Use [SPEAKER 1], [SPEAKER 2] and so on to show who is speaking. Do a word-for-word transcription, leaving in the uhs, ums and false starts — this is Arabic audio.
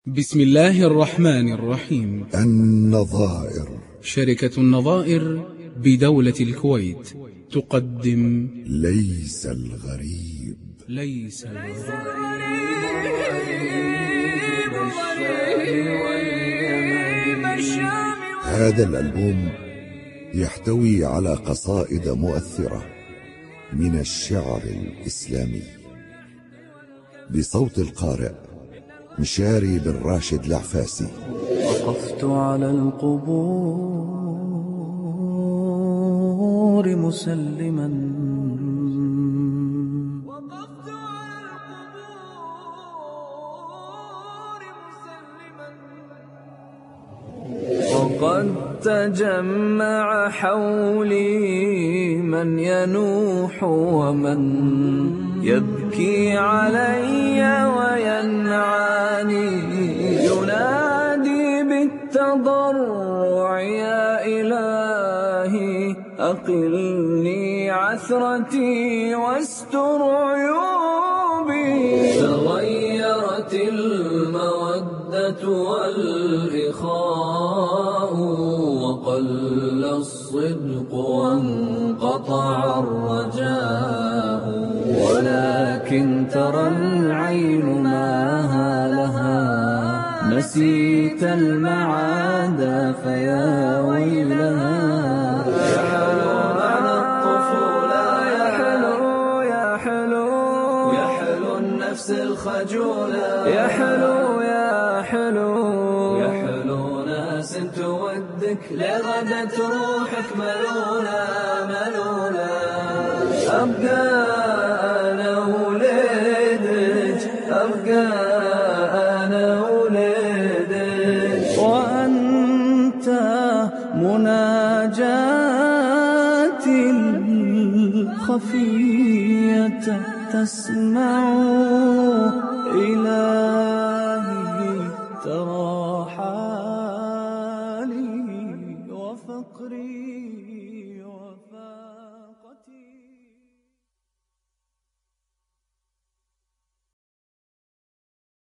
[SPEAKER 1] بسم الله الرحمن الرحيم.
[SPEAKER 2] النظائر.
[SPEAKER 1] شركة النظائر بدولة الكويت تقدم
[SPEAKER 2] ليس الغريب.
[SPEAKER 1] ليس الغريب.
[SPEAKER 2] هذا الألبوم يحتوي على قصائد مؤثرة من الشعر الإسلامي بصوت القارئ مشاري بن راشد العفاسي.
[SPEAKER 3] وقفت على القبور مسلما وقفت على القبور مسلما وقد تجمع حولي من ينوح ومن يبكي علي وينعاني ينادي بالتضرع يا إلهي أقلني عثرتي واستر عيوبي. تغيرت المودة والإخاء وقل الصدق وانقطع الرجاء ولكن ترى العين ما لها نسيت المعاد فيا ويلها. يا حلو معنى الطفولة يا حلو يا حلو يا حلو النفس الخجولة يا حلو يا حلو يا حلو ناس تودك لغدا روحك ملولة ملولة. أبقى أنا وليدك أبقى أنا وليدك وأنت مناجاتي الخفية تسمع إلى